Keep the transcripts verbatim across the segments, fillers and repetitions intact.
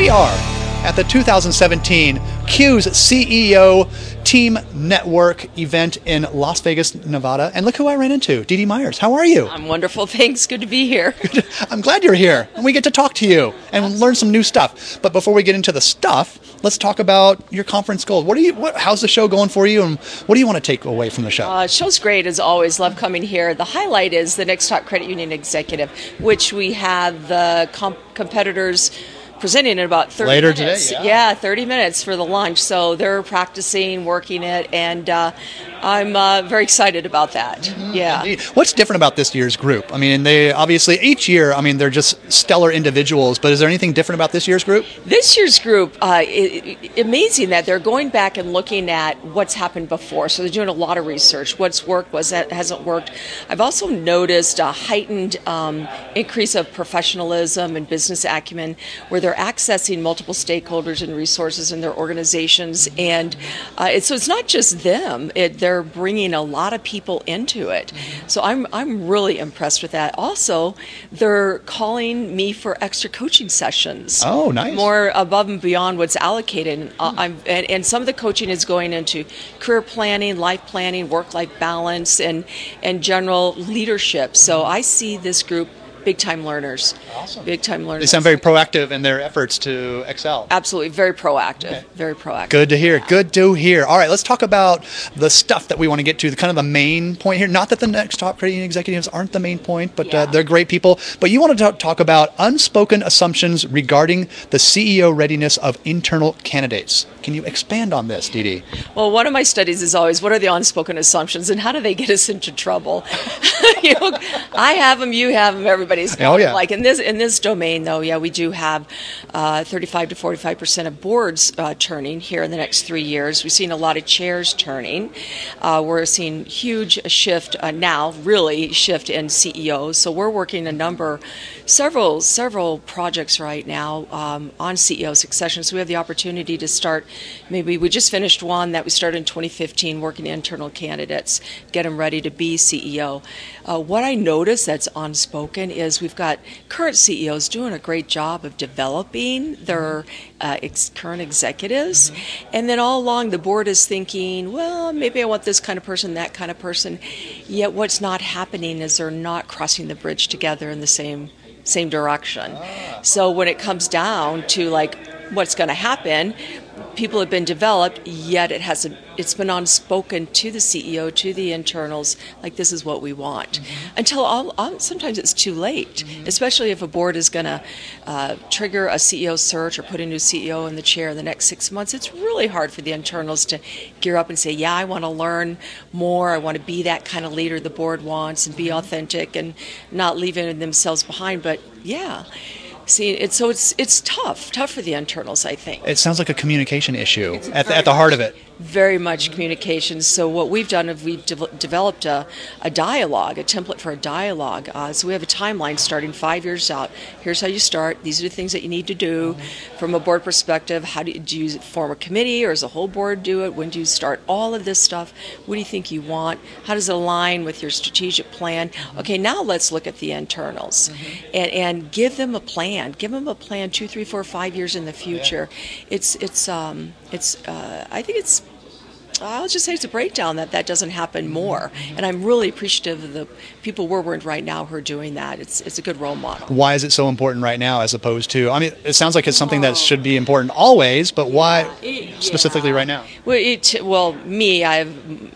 are at the two thousand seventeen Q's C E O Team Network event in Las Vegas, Nevada. And look who I ran into, Dee Dee Myers. How are you? I'm wonderful. Thanks. Good to be here. I'm glad you're here, and we get to talk to you and learn some new stuff. But before we get into the stuff, let's talk about your conference goals. What do you? What, how's the show going for you, and what do you want to take away from the show? Uh, show's great as always. Love coming here. The highlight is the Next Talk Credit Union Executive, which we have the comp- competitors presenting in about thirty Later minutes. today, yeah. yeah, thirty minutes for the lunch. So they're practicing, working it, and uh, I'm uh, very excited about that. Mm-hmm. Yeah. Indeed. What's different about this year's group? I mean, they obviously each year, I mean, they're just stellar individuals. But is there anything different about this year's group? This year's group, uh, it, it, amazing that they're going back and looking at what's happened before. So they're doing a lot of research. What's worked, what hasn't worked. I've also noticed a heightened um, increase of professionalism and business acumen, where they're accessing multiple stakeholders and resources in their organizations, and uh, it's, so it's not just them. It, they're bringing a lot of people into it. So I'm I'm really impressed with that. Also, they're calling me for extra coaching sessions. Oh, nice! More above and beyond what's allocated. Uh, I'm and, and some of the coaching is going into career planning, life planning, work-life balance, and and general leadership. So I see this group big-time learners. Awesome. Big-time learners. They sound very proactive in their efforts to excel. Absolutely. Very proactive. Okay. Very proactive. Good to hear. Good to hear. All right, let's talk about the stuff that we want to get to, the kind of the main point here. Not that the Next Talk Credit Union executives aren't the main point, but yeah. uh, they're great people. But you want to talk about unspoken assumptions regarding the C E O readiness of internal candidates. Can you expand on this, Dee Dee? Well, one of my studies is always, what are the unspoken assumptions and how do they get us into trouble? you know, I have them, you have them, everybody's got Oh, yeah. them. Like in this in this domain, though, yeah, we do have uh, thirty-five to forty-five percent of boards uh, turning here in the next three years. We've seen a lot of chairs turning. Uh, we're seeing huge shift uh, now, really shift in C E Os. So we're working a number, several several projects right now um, on C E O succession. So we have the opportunity to start. Maybe we just finished one that we started in twenty fifteen, working internal candidates, get them ready to be C E O. Uh, what I notice that's unspoken is we've got current C E Os doing a great job of developing their uh, ex- current executives, mm-hmm. and then all along the board is thinking, well, maybe I want this kind of person, that kind of person. Yet what's not happening is they're not crossing the bridge together in the same same direction. Ah. So when it comes down to like what's going to happen, people have been developed, yet it hasn't. It's been unspoken to the C E O, to the internals, like this is what we want. Mm-hmm. Until all, all, sometimes it's too late, mm-hmm. especially if a board is going to uh, trigger a C E O search or put a new C E O in the chair in the next six months. It's really hard for the internals to gear up and say, yeah, I want to learn more. I want to be that kind of leader the board wants and be mm-hmm. authentic and not leaving themselves behind. But yeah. See, it's, so it's it's tough, tough for the internals, I think. It sounds like a communication issue at the, at the heart of it. Very much communication. So what we've done is we've de- developed a, a dialogue, a template for a dialogue. Uh, so we have a timeline starting five years out. Here's how you start. These are the things that you need to do. Mm-hmm. From a board perspective, how do you, do you form a committee or does the whole board do it? When do you start all of this stuff? What do you think you want? How does it align with your strategic plan? Mm-hmm. Okay, now let's look at the internals mm-hmm. and, and give them a plan. Give them a plan two, three, four, five years in the future. Yeah. It's, it's, um, it's. Uh, I think it's. I'll just say it's a breakdown that that doesn't happen more. And I'm really appreciative of the people we're with right now who are doing that. It's it's a good role model. Why is it so important right now as opposed to, I mean, it sounds like it's something that should be important always, but why it, specifically yeah. right now? Well, it, well, me, I've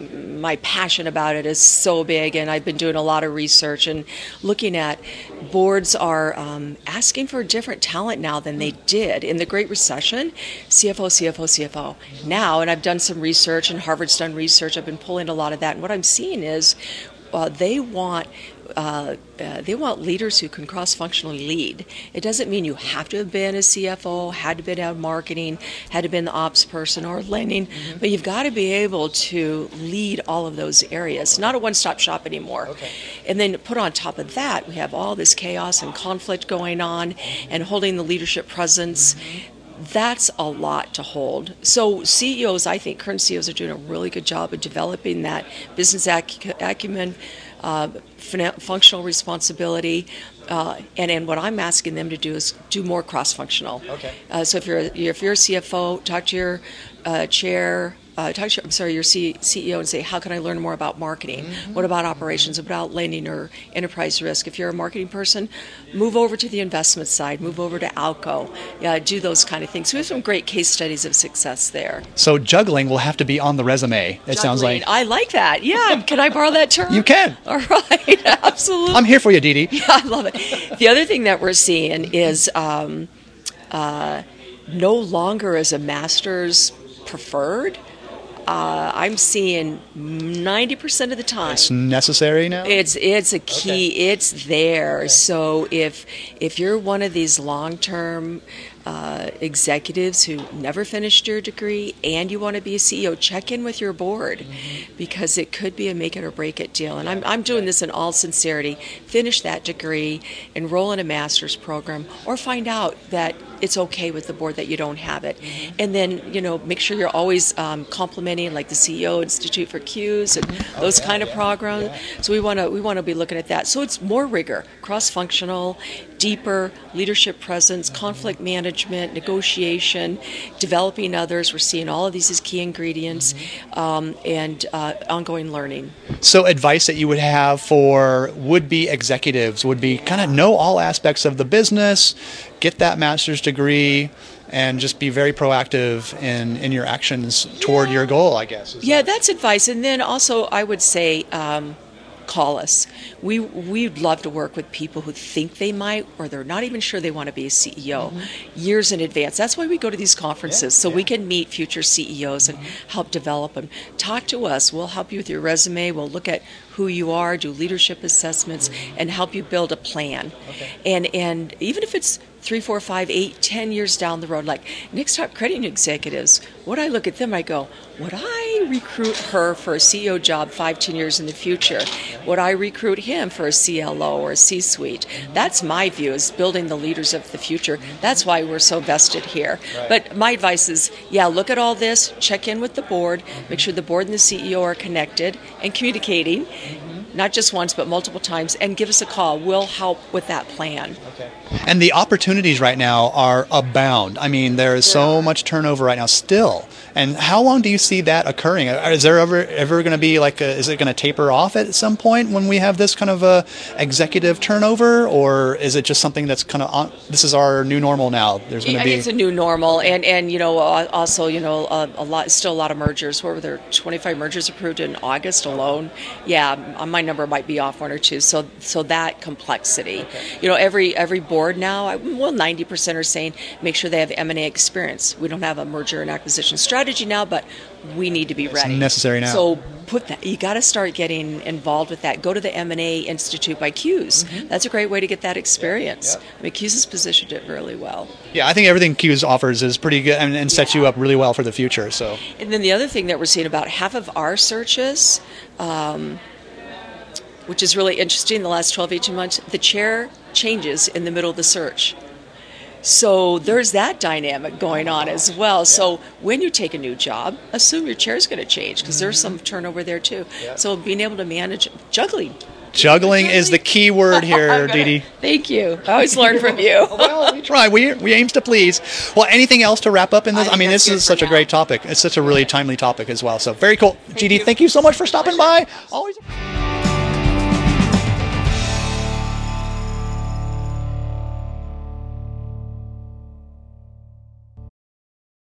my passion about it is so big, and I've been doing a lot of research and looking at boards are um, asking for different talent now than they did. In the Great Recession, C F O, C F O, C F O. Now, and I've done some research, and Harvard's done research, I've been pulling a lot of that, and what I'm seeing is uh, they want Uh, uh, they want leaders who can cross-functionally lead. It doesn't mean you have to have been a C F O, had to have been out marketing, had to have been the ops person or lending, mm-hmm. but you've got to be able to lead all of those areas. Not a one-stop shop anymore. Okay. And then put on top of that, we have all this chaos and conflict going on and holding the leadership presence. Mm-hmm. that's a lot to hold. So C E Os, I think current C E Os are doing a really good job of developing that business acu- acumen, uh, fin- functional responsibility. Uh, and, and what I'm asking them to do is do more cross-functional. Okay. Uh, so if you're if you're a C F O, talk to your uh, chair. Uh, talk to your, I'm sorry, your C- CEO and say, how can I learn more about marketing? Mm-hmm. What about operations? What about lending or enterprise risk? If you're a marketing person, move over to the investment side. Move over to ALCO. Yeah, do those kind of things. We have some great case studies of success there. So juggling will have to be on the resume. It Juggling. sounds like. I like that. Yeah. Can I borrow that term? You can. All right. Absolutely. I'm here for you, Dee Dee. Yeah, I love it. The other thing that we're seeing is um, uh, no longer is a master's preferred. Uh, I'm seeing ninety percent of the time. It's necessary now? It's it's a key. Okay. It's there. Okay. So if if you're one of these long-term uh, executives who never finished your degree and you want to be a C E O, check in with your board mm-hmm. because it could be a make it or break it deal. And I'm I'm doing this in all sincerity. Finish that degree, enroll in a master's program, or find out that it's okay with the board that you don't have it. Mm-hmm. And then, you know, make sure you're always um, complimenting like the C E O Institute for Qs and mm-hmm. those oh, yeah, kind of yeah, programs. Yeah. So we want to we want to be looking at that. So it's more rigor, cross-functional, deeper leadership presence, mm-hmm. conflict management, negotiation, developing others. We're seeing all of these as key ingredients, mm-hmm. um, and uh, ongoing learning. So advice that you would have for would-be executives would be kind of know all aspects of the business, get that master's degree, and just be very proactive in, in your actions toward yeah. your goal, I guess. Yeah, that? that's advice. And then also I would say um, call us. We, we'd love to work with people who think they might or they're not even sure they want to be a C E O mm-hmm. years in advance. That's why we go to these conferences, yeah, so yeah. we can meet future C E Os mm-hmm. and help develop them. Talk to us. We'll help you with your resume. We'll look at who you are, do leadership assessments, mm-hmm. and help you build a plan. Okay. And and even if it's three, four, five, eight, ten years down the road, like Nick's top credit executives, when I look at them, I go, would I recruit her for a C E O job five, ten years in the future? Would I recruit him for a C L O or a C-suite? That's my view, is building the leaders of the future. That's why we're so vested here. Right. But my advice is, yeah, look at all this, check in with the board, make sure the board and the C E O are connected and communicating. Mm-hmm. Not just once, but multiple times, and give us a call. We'll help with that plan. Okay. And the opportunities right now are abound. I mean, there is so much turnover right now still. And how long do you see that occurring? Is there ever ever going to be like, a, is it going to taper off at some point when we have this kind of a executive turnover, or is it just something that's kind of on, this is our new normal now? There's going to I be. think it's a new normal, and and you know also you know a, a lot still a lot of mergers. What were there? twenty-five mergers approved in August alone. Yeah, my number might be off one or two. So so that complexity. Okay. You know, every every board now, well, ninety percent are saying make sure they have M and A experience. We don't have a merger and acquisition strategy now, but we need to be it's ready. Necessary now. So put that. You got to start getting involved with that. Go to the M and A Institute by Qs. Mm-hmm. That's a great way to get that experience. Yeah, yeah. I mean, Qs has positioned it really well. Yeah, I think everything Qs offers is pretty good and, and sets yeah. you up really well for the future. So. And then the other thing that we're seeing, about half of our searches, um, which is really interesting, the last twelve, eighteen months, the chair changes in the middle of the search. So there's that dynamic going on as well. So when you take a new job, assume your chair's going to change because there's some turnover there too. Yeah. So being able to manage juggling. Juggling is the key word here, Dee Dee. Thank you. I always learn from you. Well, we try. We we aims to please. Well, anything else to wrap up in this? I, I mean, this is such a great topic. It's such a really timely topic as well. So very cool. G D, thank you so much for stopping by. Always.